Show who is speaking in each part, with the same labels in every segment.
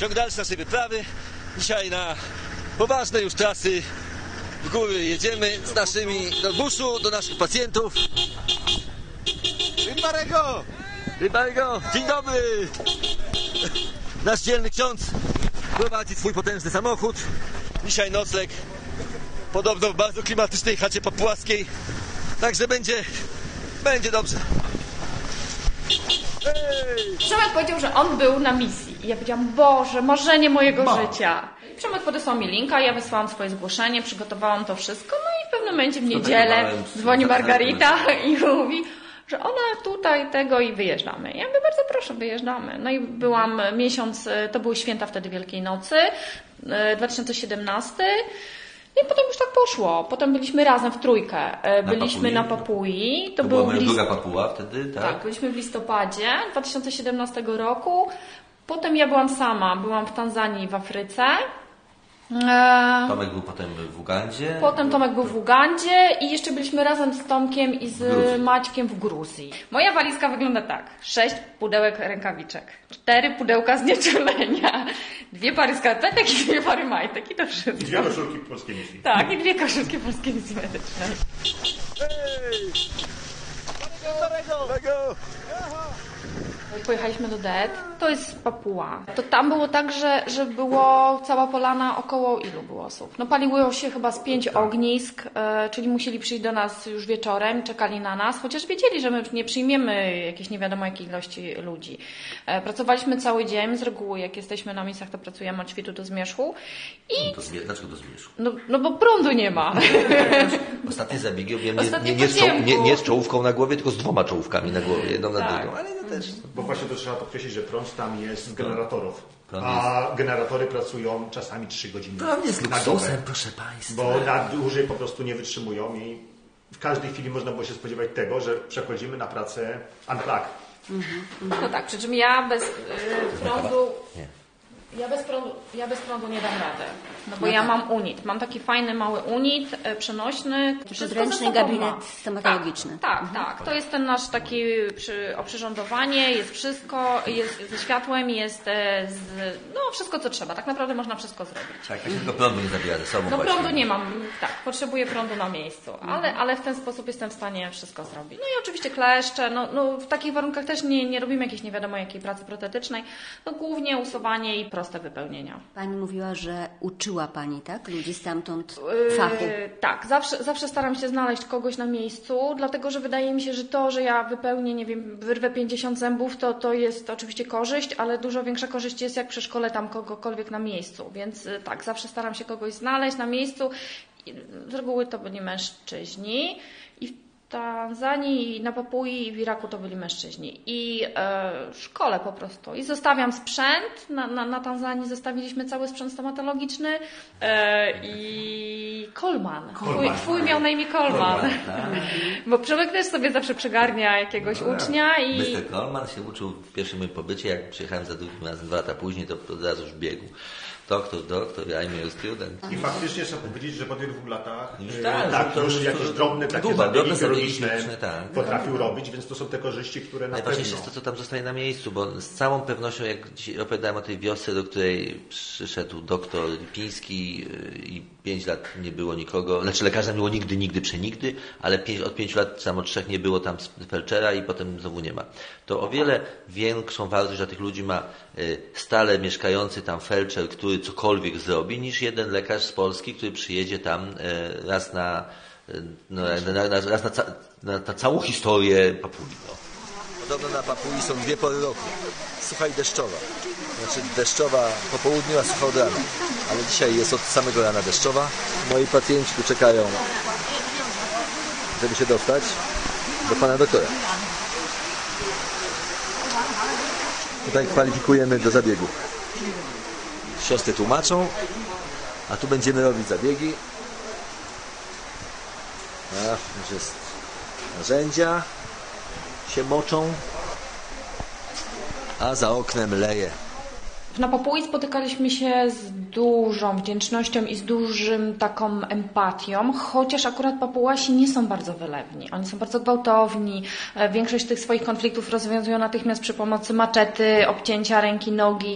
Speaker 1: Ciąg dalszy naszej wyprawy. Dzisiaj na poważne już trasy w góry jedziemy z naszymi do buszu, do naszych pacjentów. Rybarego! Dzień dobry! Nasz dzielny ksiądz prowadzi swój potężny samochód. Dzisiaj nocleg podobno w bardzo klimatycznej chacie papułaskiej. Także będzie dobrze.
Speaker 2: Przemek powiedział, że on był na misji. I ja powiedziałam, Boże, marzenie mojego życia. Przemek podesłał mi linka, ja wysłałam swoje zgłoszenie, przygotowałam to wszystko. No i w pewnym momencie w niedzielę dzwoni Margarita i mówi, że ona tutaj tego i wyjeżdżamy. Ja mówię, bardzo proszę, wyjeżdżamy. No i byłam miesiąc, to były święta wtedy Wielkiej Nocy, 2017. I potem już tak poszło. Potem byliśmy razem w trójkę. Byliśmy na Papui.
Speaker 3: To była moja druga Papua wtedy, tak?
Speaker 2: Tak, byliśmy w listopadzie 2017 roku. Potem ja byłam sama. Byłam w Tanzanii, w Afryce.
Speaker 3: Tomek był potem w Ugandzie.
Speaker 2: Potem Tomek był w Ugandzie i jeszcze byliśmy razem z Tomkiem i z Maćkiem w Gruzji. Moja walizka wygląda tak. 6 pudełek rękawiczek, 4 pudełka znieczulenia, 2 pary skarpetek i 2 pary majtek i to wszystko. I
Speaker 4: 2 koszulki polskiej misji.
Speaker 2: Tak, i 2 koszulki polskiej misji medycznej. Pojechaliśmy do Det, to jest Papua. To tam było tak, że było cała polana, około ilu było osób? No paliło się chyba z 5 ognisk, czyli musieli przyjść do nas już wieczorem, czekali na nas, chociaż wiedzieli, że my nie przyjmiemy jakiejś nie wiadomo jakiej ilości ludzi. Pracowaliśmy cały dzień, z reguły jak jesteśmy na misjach, to pracujemy od świtu do zmierzchu. I...
Speaker 3: Dlaczego do zmierzchu?
Speaker 2: No bo prądu nie ma.
Speaker 3: Ostatnie zabiegi nie z czołówką na głowie, tylko z 2 czołówkami na głowie, jedną na drugą, ale to też...
Speaker 4: Bo właśnie to trzeba podkreślić, że prąd tam jest z generatorów, a generatory pracują czasami 3 godziny
Speaker 3: prąd jest luksusem, proszę Państwa.
Speaker 4: Bo na dłużej po prostu nie wytrzymują i w każdej chwili można było się spodziewać tego, że przechodzimy na pracę unplug.
Speaker 2: No tak, przy czym ja bez prądu... Ja bez prądu nie dam rady, no bo ja mam unit. Mam taki fajny mały unit, przenośny.
Speaker 5: Podręczny gabinet stomatologiczny.
Speaker 2: Tak. To jest ten nasz taki oprzyrządowanie, jest wszystko, jest ze światłem, jest wszystko co trzeba. Tak naprawdę można wszystko zrobić.
Speaker 3: Tak, tylko prądu nie zabiera ze sobą.
Speaker 2: No prądu nie mam, tak, potrzebuję prądu na miejscu, ale w ten sposób jestem w stanie wszystko zrobić. No i oczywiście kleszcze, no w takich warunkach też nie robimy jakiejś nie wiadomo jakiej pracy protetycznej, no głównie usuwanie i proste wypełnienia.
Speaker 5: Pani mówiła, że uczyła Pani, tak? Ludzi stamtąd fachu.
Speaker 2: Tak, zawsze staram się znaleźć kogoś na miejscu, dlatego że wydaje mi się, że to, że ja wypełnię, nie wiem, wyrwę 50 zębów, to jest oczywiście korzyść, ale dużo większa korzyść jest, jak przeszkolę tam kogokolwiek na miejscu. Więc tak, zawsze staram się kogoś znaleźć na miejscu. Z reguły to byli mężczyźni i w Tanzanii, na Papui i w Iraku to byli mężczyźni. I szkole po prostu. I zostawiam sprzęt. Na Tanzanii zostawiliśmy cały sprzęt stomatologiczny i Kolman. Twój miał na imię Kolman. Bo Przemek też sobie zawsze przygarnia jakiegoś ucznia.
Speaker 3: Mr. Kolman się uczył w pierwszym moim pobycie. Jak przyjechałem za drugim razem 2 lata później, to od razu już biegł. Doktor, I'm your student.
Speaker 4: I faktycznie trzeba powiedzieć, że po tych 2 latach
Speaker 3: już
Speaker 4: jakieś drobne takie zabiegi chirurgiczne potrafił robić, więc to są te korzyści, które na pewno...
Speaker 3: Najważniejsze jest to, co tam zostaje na miejscu, bo z całą pewnością, jak dzisiaj opowiadałem o tej wiosce, do której przyszedł doktor Lipiński i 5 lat nie było nikogo, znaczy lekarza nie było nigdy, przenigdy, ale od 5 lat samo 3 nie było tam felczera i potem znowu nie ma. To o wiele większą wartość dla tych ludzi ma stale mieszkający tam felczer, który cokolwiek zrobi, niż jeden lekarz z Polski, który przyjedzie tam raz na całą historię Papui.
Speaker 1: Podobno na Papui są 2 pory roku. Sucha i deszczowa. Znaczy deszczowa po południu, a sucha od rana. Ale dzisiaj jest od samego rana deszczowa. Moi pacjenci tu czekają, żeby się dostać do pana doktora. Tutaj kwalifikujemy do zabiegu. Siostry tłumaczą, a tu będziemy robić zabiegi. Już jest narzędzia, się moczą, a za oknem leje.
Speaker 2: Na Papui spotykaliśmy się z dużą wdzięcznością i z dużym taką empatią, chociaż akurat Papuasi nie są bardzo wylewni. Oni są bardzo gwałtowni. Większość tych swoich konfliktów rozwiązują natychmiast przy pomocy maczety, obcięcia ręki, nogi.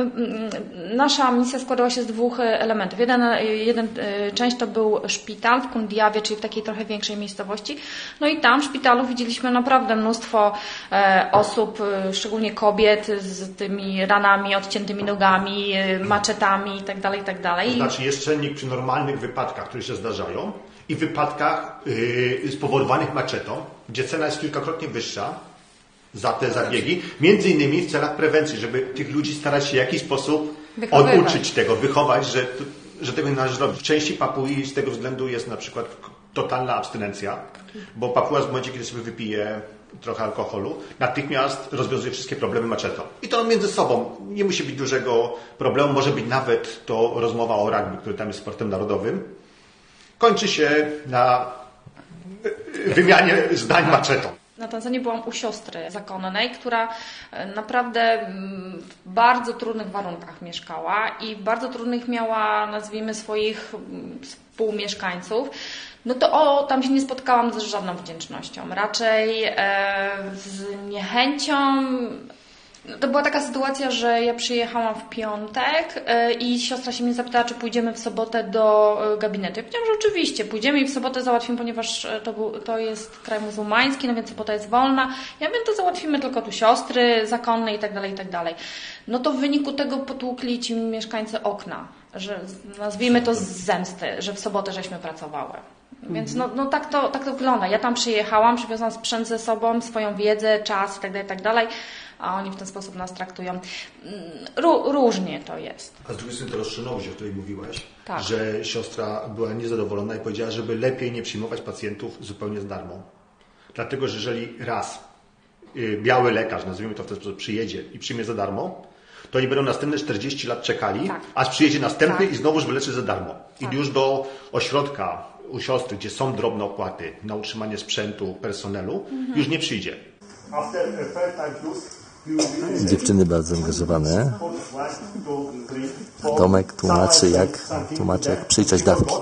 Speaker 2: Nasza misja składała się z 2 elementów. Jeden część to był szpital w Kundiawie, czyli w takiej trochę większej miejscowości. No i tam w szpitalu widzieliśmy naprawdę mnóstwo osób, szczególnie kobiet z tymi ranami, odciętymi nogami, maczetami itd.
Speaker 4: To znaczy jest cennik przy normalnych wypadkach, które się zdarzają i wypadkach spowodowanych maczetą, gdzie cena jest kilkakrotnie wyższa za te zabiegi, między innymi w celach prewencji, żeby tych ludzi starać się w jakiś sposób oduczyć tego, wychować, że tego nie należy robić. W części Papui z tego względu jest na przykład totalna abstynencja, bo Papua w momencie, kiedy sobie wypije trochę alkoholu, natychmiast rozwiązuje wszystkie problemy maczetą. I to między sobą. Nie musi być dużego problemu, może być nawet to rozmowa o rugby, który tam jest sportem narodowym. Kończy się na wymianie zdań maczetą.
Speaker 2: Na Tanzanii byłam u siostry zakonnej, która naprawdę w bardzo trudnych warunkach mieszkała i w bardzo trudnych miała, nazwijmy, swoich współmieszkańców. No to tam się nie spotkałam z żadną wdzięcznością. Raczej z niechęcią. To była taka sytuacja, że ja przyjechałam w piątek i siostra się mnie zapytała, czy pójdziemy w sobotę do gabinetu. Ja powiedziałam, że oczywiście, pójdziemy i w sobotę załatwimy, ponieważ to jest kraj muzułmański, no więc sobota jest wolna. Ja wiem, to załatwimy tylko tu siostry zakonne i tak dalej, i tak dalej. No to w wyniku tego potłukli ci mieszkańcy okna, że nazwijmy to z zemsty, że w sobotę żeśmy pracowały. Więc no tak to wygląda. Ja tam przyjechałam, przywiozłam sprzęt ze sobą, swoją wiedzę, czas i tak dalej, a oni w ten sposób nas traktują. Różnie to jest.
Speaker 4: A z drugiej strony to rozstrzynąłeś, o której mówiłaś,
Speaker 2: tak,
Speaker 4: że siostra była niezadowolona i powiedziała, żeby lepiej nie przyjmować pacjentów zupełnie za darmo. Dlatego, że jeżeli raz biały lekarz, nazwijmy to w ten sposób, przyjedzie i przyjmie za darmo, to oni będą następne 40 lat czekali,
Speaker 2: tak,
Speaker 4: aż przyjedzie następny
Speaker 2: tak,
Speaker 4: i znowuż wyleczy za darmo.
Speaker 2: Tak.
Speaker 4: I już do ośrodka u siostry, gdzie są drobne opłaty na utrzymanie sprzętu, personelu, już nie przyjdzie.
Speaker 1: Dziewczyny bardzo angażowane. Tomek tłumaczy jak przeliczać dawki.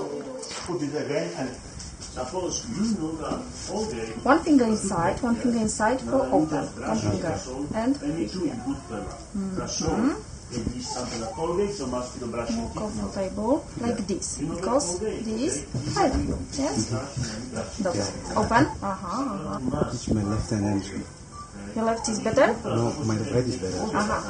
Speaker 6: One finger inside for open. One finger. And more comfortable like this. Because this help you. Yes? Dobrze. Open. Aha.
Speaker 7: It's my left hand entry.
Speaker 6: Your left is better?
Speaker 7: No, my right is better.
Speaker 6: Aha.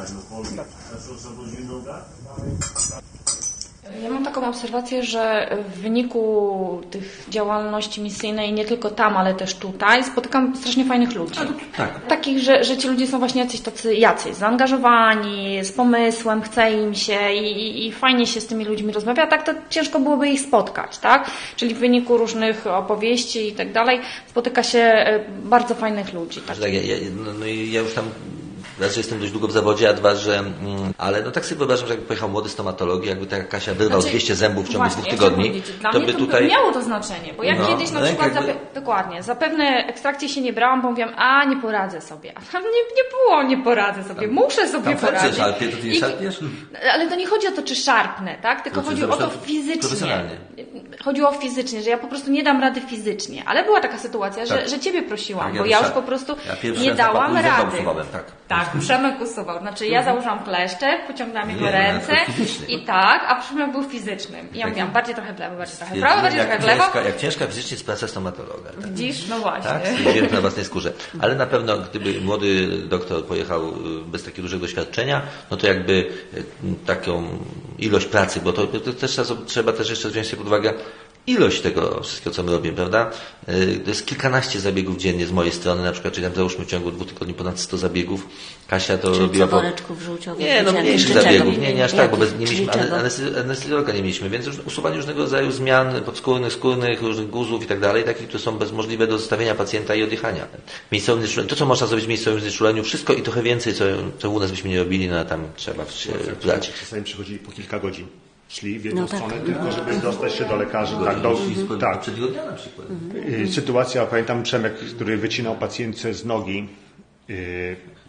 Speaker 2: Ja mam taką obserwację, że w wyniku tych działalności misyjnej, nie tylko tam, ale też tutaj, spotykam strasznie fajnych ludzi.
Speaker 3: Tak.
Speaker 2: Takich, że ci ludzie są właśnie jacyś zaangażowani, z pomysłem, chce im się i fajnie się z tymi ludźmi rozmawia. Tak to ciężko byłoby ich spotkać, tak? Czyli w wyniku różnych opowieści i tak dalej spotyka się bardzo fajnych ludzi. Tak?
Speaker 3: Ja już tam raz, że jestem dość długo w zawodzie, a dwa, że... Ale no tak sobie wyobrażam, że jakby pojechał młody stomatolog, jakby taka Kasia wyrwał 200 zębów w ciągu 2 tygodni,
Speaker 2: dla
Speaker 3: to
Speaker 2: mnie
Speaker 3: by tutaj...
Speaker 2: miało to znaczenie, bo ja kiedyś na przykład dokładnie, za pewne ekstrakcje się nie brałam, bo mówiłam, nie poradzę sobie. A tam nie było, nie poradzę sobie, muszę sobie poradzić. Ale to nie chodzi o to, czy szarpnę, tak? Tylko chodzi o to fizycznie. Chodziło o fizycznie, że ja po prostu nie dam rady fizycznie. Ale była taka sytuacja, że Ciebie prosiłam, bo ja już po prostu nie dałam rady. Tak, Przemek usuwał. Znaczy ja założyłam kleszcze, pociągnęłam jego ręce i tak, a Przemek był fizycznym. I ja mówiłam, bardziej trochę w lewo, bardziej trochę w prawo, bardziej trochę w lewo.
Speaker 3: Jak ciężka fizycznie jest praca stomatologa. Tak?
Speaker 2: Widzisz? No właśnie.
Speaker 3: Tak, widziałem na własnej skórze. Ale na pewno, gdyby młody doktor pojechał bez takiego dużego doświadczenia, no to jakby taką ilość pracy, bo to też trzeba też jeszcze wziąć sobie pod uwagę ilość tego wszystkiego, co my robimy, prawda? To jest kilkanaście zabiegów dziennie z mojej strony, na przykład, czyli tam załóżmy w ciągu 2 tygodni ponad 100 zabiegów. Kasia to robiła po...
Speaker 5: woreczków żółciowych.
Speaker 3: Nie, no mniejszych zabiegów, nie aż tak, bo nie mieliśmy anestezjologa nie mieliśmy, więc już usuwanie różnego rodzaju zmian podskórnych, skórnych, różnych guzów i tak dalej, takich, które są możliwe do zostawienia pacjenta i oddychania. Miejscowym znieczuleniu, to co można zrobić w miejscowym znieczuleniu, wszystko i trochę więcej, co u nas byśmy nie robili, no tam trzeba brać.
Speaker 4: Czasami przychodzi po kilka godzin. Szli w jedną stronę, tylko żeby dostać się do lekarzy. Tak.
Speaker 3: Przed tygodnia na przykład.
Speaker 4: Sytuacja, pamiętam Przemek, który wycinał pacjentce z nogi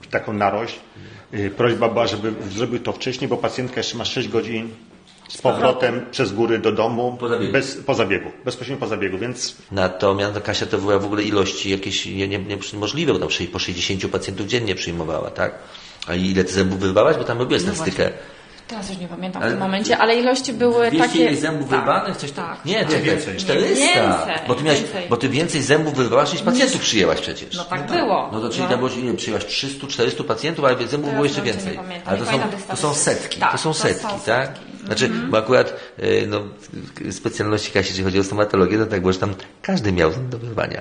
Speaker 4: taką narość. Prośba była, żeby zrobił to wcześniej, bo pacjentka jeszcze ma 6 godzin z powrotem przez góry do domu bezpośrednio po zabiegu, więc...
Speaker 3: Natomiast Kasia to była w ogóle ilości jakieś niemożliwe, bo tam po 60 pacjentów dziennie przyjmowała, tak? A ile ty zębów wyrwałaś? Bo tam robiłeś statystykę.
Speaker 2: Teraz już nie pamiętam w tym momencie, ale ilości były
Speaker 3: 200
Speaker 2: takie...
Speaker 3: zębów wyrwanych? Coś tam?
Speaker 2: Tak.
Speaker 3: Nie,
Speaker 4: więcej.
Speaker 3: 400.
Speaker 2: Więcej.
Speaker 3: Bo ty więcej zębów wyrwałaś niż pacjentów przyjęłaś przecież.
Speaker 2: No tak było.
Speaker 3: No to czyli tam było, ile przyjęłaś? 300-400 pacjentów, ale zębów było jeszcze więcej. Ale to są setki.
Speaker 2: Tak,
Speaker 3: to są setki, tak? Znaczy, bo akurat specjalności Kasi, jeżeli chodzi o stomatologię, no tak, bo że tam każdy miał ząb do wyrwania.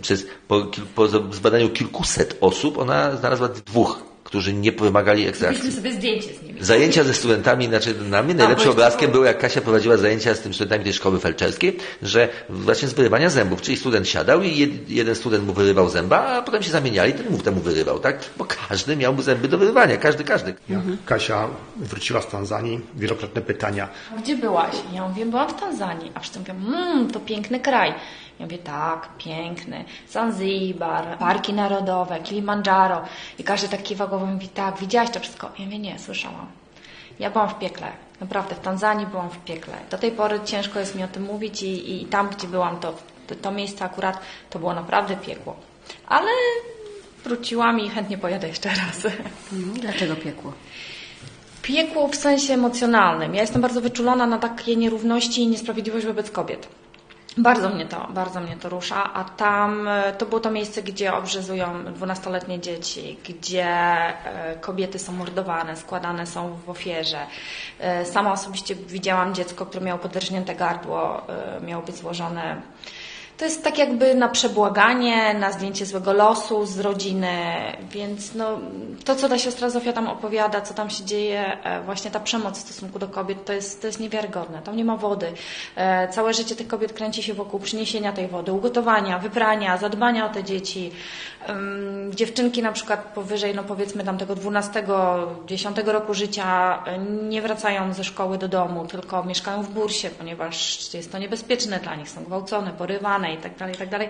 Speaker 3: Po zbadaniu kilkuset osób ona znalazła 2, którzy nie wymagali ekstrakcji.
Speaker 2: Zrobiliśmy sobie zdjęcie z nimi.
Speaker 3: Zajęcia ze studentami, znaczy dla mnie najlepszym obrazkiem było, jak Kasia prowadziła zajęcia z tym studentami tej szkoły felczerskiej, że właśnie z wyrywania zębów, czyli student siadał i jeden student mu wyrywał zęba, a potem się zamieniali, ten mu temu wyrywał, tak? Bo każdy miał zęby do wyrywania, każdy.
Speaker 4: Kasia wróciła z Tanzanii, wielokrotne pytania.
Speaker 2: Gdzie byłaś? Ja mówię, byłam w Tanzanii. A wszyscy mówią, to piękny kraj. Ja mówię, tak, piękny. Zanzibar, parki narodowe, Kilimandżaro. I każdy tak kiwa głową mówi, tak, widziałaś to wszystko? Ja mówię, nie, słyszałam. Ja byłam w piekle. Naprawdę, w Tanzanii byłam w piekle. Do tej pory ciężko jest mi o tym mówić i tam, gdzie byłam, to miejsce akurat, to było naprawdę piekło. Ale wróciłam i chętnie pojadę jeszcze raz.
Speaker 5: Dlaczego piekło?
Speaker 2: Piekło w sensie emocjonalnym. Ja jestem bardzo wyczulona na takie nierówności i niesprawiedliwość wobec kobiet. Bardzo mnie to rusza, a tam to było to miejsce, gdzie obrzezują 12-letnie dzieci, gdzie kobiety są mordowane, składane są w ofierze. Sama osobiście widziałam dziecko, które miało podrżnięte gardło, miało być złożone. To jest tak jakby na przebłaganie, na zdjęcie złego losu z rodziny, więc no, to, co ta siostra Zofia tam opowiada, co tam się dzieje, właśnie ta przemoc w stosunku do kobiet, to jest niewiarygodne. Tam nie ma wody. Całe życie tych kobiet kręci się wokół przyniesienia tej wody, ugotowania, wyprania, zadbania o te dzieci. Dziewczynki na przykład powyżej, no powiedzmy tam tego 12-10 roku życia nie wracają ze szkoły do domu, tylko mieszkają w bursie, ponieważ jest to niebezpieczne dla nich, są gwałcone, porywane i tak dalej.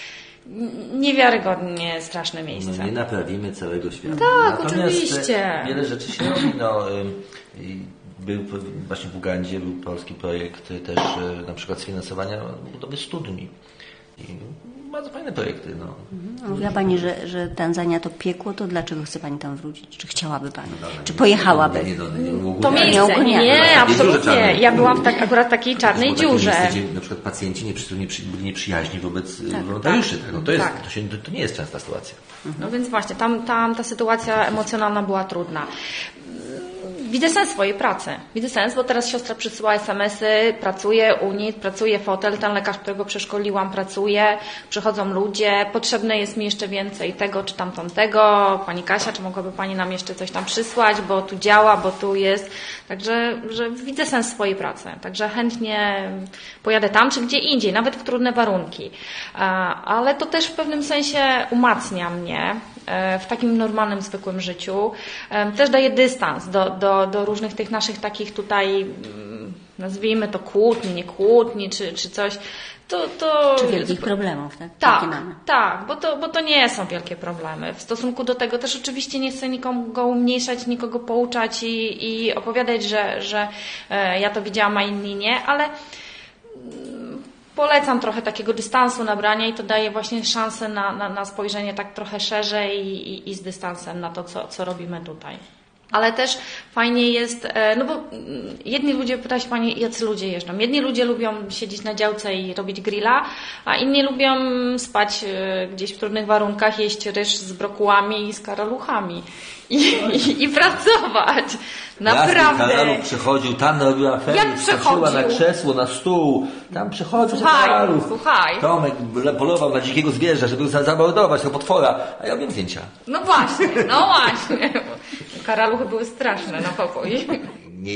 Speaker 2: Niewiarygodnie straszne miejsce.
Speaker 3: No nie naprawimy całego świata.
Speaker 2: Tak,
Speaker 3: natomiast
Speaker 2: oczywiście.
Speaker 3: Wiele rzeczy się robi. Był właśnie w Ugandzie był polski projekt też na przykład sfinansowania budowy studni. I bardzo fajne projekty.
Speaker 5: Mówiła Pani, że Tanzania to piekło, to dlaczego chce Pani tam wrócić? Czy chciałaby Pani? Czy pojechałaby?
Speaker 2: To miejsce, nie, absolutnie. Ja byłam akurat w takiej czarnej dziurze.
Speaker 3: Miejsce, gdzie na przykład pacjenci byli nieprzyjaźni wobec wolontariuszy. To nie jest częsta sytuacja.
Speaker 2: No więc właśnie, tam ta sytuacja emocjonalna była trudna. Widzę sens swojej pracy. Widzę sens, bo teraz siostra przysyła SMS-y, pracuje UNIT, pracuje fotel, ten lekarz, którego przeszkoliłam, pracuje, przychodzą ludzie, potrzebne jest mi jeszcze więcej tego czy tamtego. Pani Kasia, czy mogłaby Pani nam jeszcze coś tam przysłać, bo tu działa, bo tu jest. Także że widzę sens swojej pracy. Także chętnie pojadę tam czy gdzie indziej, nawet w trudne warunki. Ale to też w pewnym sensie umacnia mnie w takim normalnym, zwykłym życiu. Też daje dystans do różnych tych naszych takich tutaj, nazwijmy to kłótni, czy coś.
Speaker 5: Czy wielkich problemów, tak?
Speaker 2: Tak, bo to nie są wielkie problemy. W stosunku do tego też oczywiście nie chcę nikogo umniejszać, nikogo pouczać i opowiadać, że ja to widziałam, a inni nie, ale polecam trochę takiego dystansu nabrania i to daje właśnie szansę na spojrzenie tak trochę szerzej i z dystansem na to, co robimy tutaj. Ale też fajnie jest, no bo jedni ludzie, pyta się Pani, jacy ludzie jeżdżą. Jedni ludzie lubią siedzieć na działce i robić grilla, a inni lubią spać gdzieś w trudnych warunkach, jeść ryż z brokułami i z karaluchami i pracować. Naprawdę.
Speaker 3: Karaluch przychodził, tam robiła ferie, skoczyła na krzesło, na stół. Tam przychodził karaluch.
Speaker 2: Słuchaj.
Speaker 3: Tomek polował na dzikiego zwierza, żeby zamordować tego potwora, a ja robię zdjęcia.
Speaker 2: No właśnie. Karaluchy były straszne na pokój.
Speaker 3: Nie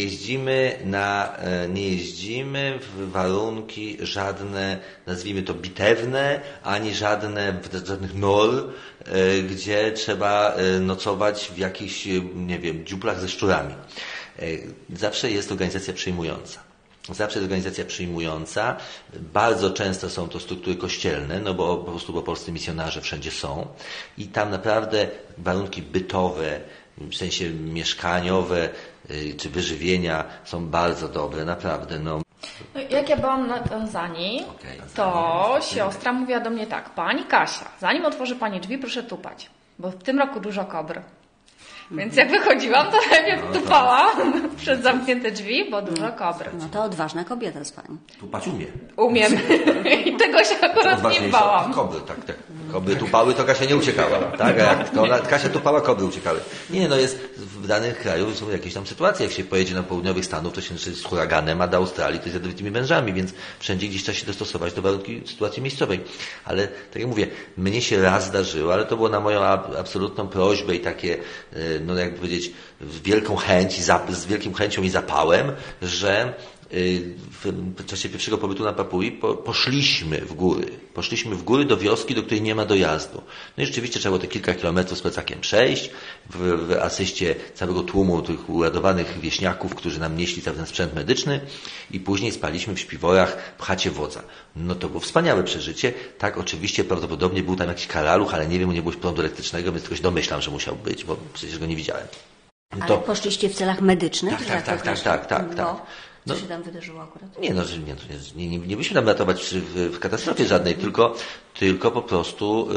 Speaker 3: jeździmy w warunki żadne, nazwijmy to bitewne, ani żadnych nor, gdzie trzeba nocować w jakichś, nie wiem, dziuplach ze szczurami. Zawsze jest organizacja przyjmująca. zawsze jest organizacja przyjmująca. Bardzo często są to struktury kościelne, no bo po prostu polscy misjonarze wszędzie są i tam naprawdę warunki bytowe, w sensie mieszkaniowe czy wyżywienia są bardzo dobre, naprawdę. No.
Speaker 2: Jak ja byłam na Tanzanii, to siostra mówiła do mnie tak: pani Kasia, zanim otworzy pani drzwi, proszę tupać, bo w tym roku dużo kobr. Więc jak wychodziłam, to najpierw tupałam przez zamknięte drzwi, bo dużo kobr.
Speaker 5: No to odważna kobieta z pani.
Speaker 3: Tupać umie.
Speaker 2: Umiem. I tego się akurat nie bałam.
Speaker 3: Kobry, tak. Kobry tupały, to Kasia nie uciekała. Tak? A jak Kasia tupała, kobry uciekały. Nie, no jest w danym kraju są jakieś tam sytuacje. Jak się pojedzie na południowych Stanów, to się z huraganem, a do Australii to jest jadowitými wężami, więc wszędzie gdzieś trzeba się dostosować do warunki sytuacji miejscowej. Ale tak jak mówię, mnie się raz zdarzyło, ale to było na moją absolutną prośbę i takie, no jakby powiedzieć, z wielką chęcią i zapałem, że w czasie pierwszego pobytu na Papui poszliśmy w góry do wioski, do której nie ma dojazdu. No i rzeczywiście trzeba było te kilka kilometrów z plecakiem przejść, w asyście całego tłumu tych uradowanych wieśniaków, którzy nam nieśli cały ten sprzęt medyczny i później spaliśmy w śpiworach w chacie wodza. No to było wspaniałe przeżycie. Tak, oczywiście prawdopodobnie był tam jakiś karaluch, ale nie wiem, nie było prądu elektrycznego, więc tylko się domyślam, że musiał być, bo przecież go nie widziałem.
Speaker 5: Ale poszliście w celach medycznych?
Speaker 3: Tak.
Speaker 5: Co się tam wydarzyło akurat?
Speaker 3: Nie byliśmy tam ratować w katastrofie żadnej, tylko po prostu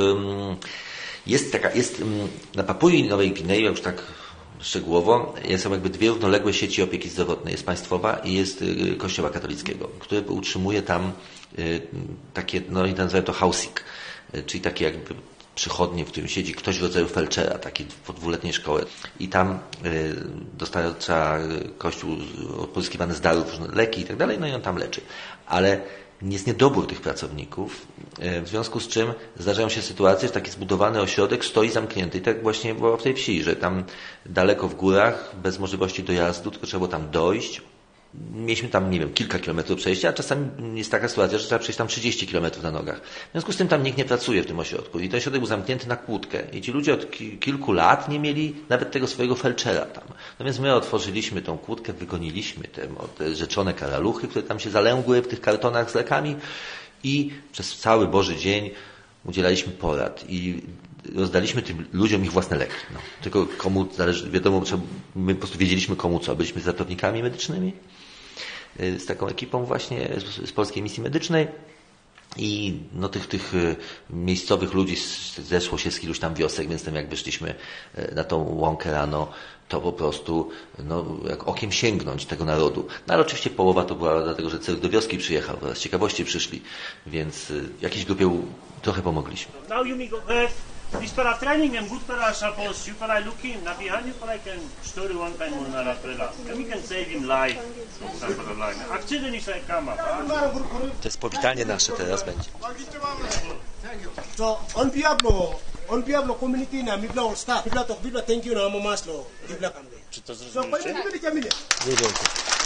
Speaker 3: jest na Papui Nowej Gwinei, już tak szczegółowo, są jakby dwie równoległe sieci opieki zdrowotnej. Jest państwowa i jest Kościoła katolickiego, który utrzymuje tam takie, no i nazywają to housing, czyli takie jakby przychodnie, w którym siedzi ktoś w rodzaju felczera, taki po 2-letniej szkoły. I tam dostarcza Kościół pozyskiwane z darów różne leki i tak dalej, no i on tam leczy. Ale jest niedobór tych pracowników, w związku z czym zdarzają się sytuacje, że taki zbudowany ośrodek stoi zamknięty. I tak właśnie było w tej wsi, że tam daleko w górach, bez możliwości dojazdu, tylko trzeba było tam dojść. Mieliśmy tam, nie wiem, kilka kilometrów przejścia, a czasami jest taka sytuacja, że trzeba przejść tam 30 kilometrów na nogach. W związku z tym tam nikt nie pracuje w tym ośrodku. I ten ośrodek był zamknięty na kłódkę. I ci ludzie od kilku lat nie mieli nawet tego swojego felczera tam. No więc my otworzyliśmy tą kłódkę, wygoniliśmy te rzeczone karaluchy, które tam się zalęgły w tych kartonach z lekami i przez cały Boży dzień udzielaliśmy porad. I rozdaliśmy tym ludziom ich własne leki. No. Tylko komu zależy, wiadomo, my po prostu wiedzieliśmy komu co. Byliśmy ratownikami medycznymi z taką ekipą właśnie z Polskiej Misji Medycznej i no tych miejscowych ludzi zeszło się z iluś tam wiosek, więc tam jak wyszliśmy na tą łąkę rano, to po prostu no, jak okiem sięgnąć tego narodu. No ale oczywiście połowa to była dlatego, że cyrk do wioski przyjechał, z ciekawości przyszli, więc jakiejś grupie trochę pomogliśmy.
Speaker 8: This para training and good para suppose you para looking na behind you para can story one time on na prela. We can save him life. Accident is like kama.
Speaker 1: To jest powitanie nasze teraz będzie.
Speaker 9: So on Diablo community na Mibla staff. Mibla thank you na Momaslo. Mibla kambe.
Speaker 8: Czy to zrozumiecie?
Speaker 1: Nie wiem.